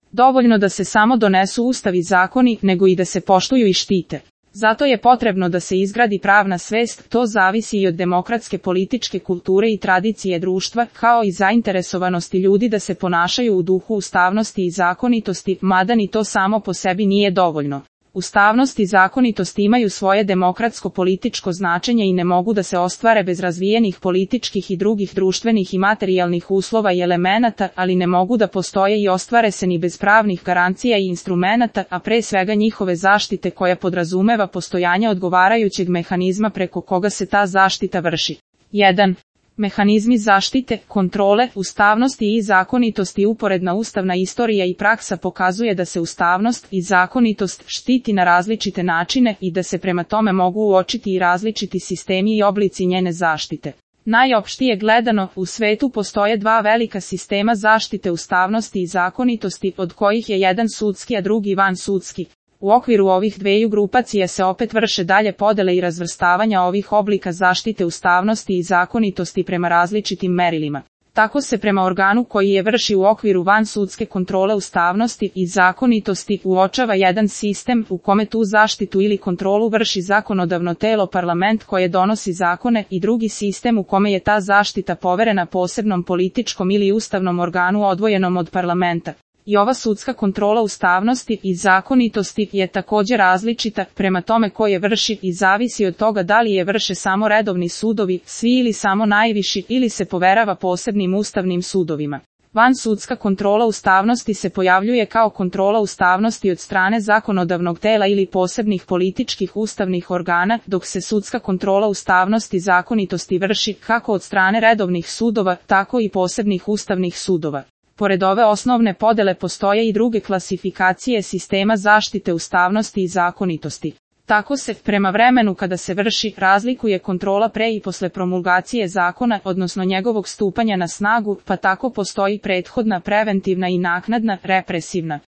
dovoljno da se samo donesu ustav i zakoni, nego i da se poštuju i štite. Zato je potrebno da se izgradi pravna svest, to zavisi i od demokratske političke kulture i tradicije društva, kao i zainteresovanosti ljudi da se ponašaju u duhu ustavnosti i zakonitosti, mada ni to samo po sebi nije dovoljno. Ustavnost i zakonitost imaju svoje demokratsko-političko značenje i ne mogu da se ostvare bez razvijenih političkih i drugih društvenih i materijalnih uslova i elemenata, ali ne mogu da postoje i ostvare se ni bez pravnih garancija i instrumenata, a pre svega njihove zaštite koja podrazumeva postojanje odgovarajućeg mehanizma preko koga se ta zaštita vrši. 1. Mehanizmi zaštite, kontrole, ustavnosti i zakonitosti. Uporedna ustavna istorija i praksa pokazuje da se ustavnost i zakonitost štiti na različite načine i da se prema tome mogu uočiti i različiti sistemi i oblici njene zaštite. Najopštije gledano, u svetu postoje dva velika sistema zaštite ustavnosti i zakonitosti, od kojih je jedan sudski a drugi vansudski. U okviru ovih dveju grupacija se opet vrše dalje podele i razvrstavanja ovih oblika zaštite ustavnosti i zakonitosti prema različitim merilima. Tako se prema organu koji je vrši u okviru vansudske kontrole ustavnosti i zakonitosti uočava jedan sistem u kome tu zaštitu ili kontrolu vrši zakonodavno telo parlament koje donosi zakone i drugi sistem u kome je ta zaštita poverena posebnom političkom ili ustavnom organu odvojenom od parlamenta. I ova sudska kontrola ustavnosti i zakonitosti je također različita prema tome ko je vrši i zavisi od toga da li je vrše samo redovni sudovi, svi ili samo najviši ili se poverava posebnim ustavnim sudovima. Vansudska kontrola ustavnosti se pojavljuje kao kontrola ustavnosti od strane zakonodavnog tela ili posebnih političkih ustavnih organa, dok se sudska kontrola ustavnosti i zakonitosti vrši kako od strane redovnih sudova, tako i posebnih ustavnih sudova. Pored ove osnovne podele postoje i druge klasifikacije sistema zaštite ustavnosti i zakonitosti. Tako se, prema vremenu kada se vrši, razlikuje kontrola pre i posle promulgacije zakona, odnosno njegovog stupanja na snagu, pa tako postoji prethodna preventivna i naknadna represivna.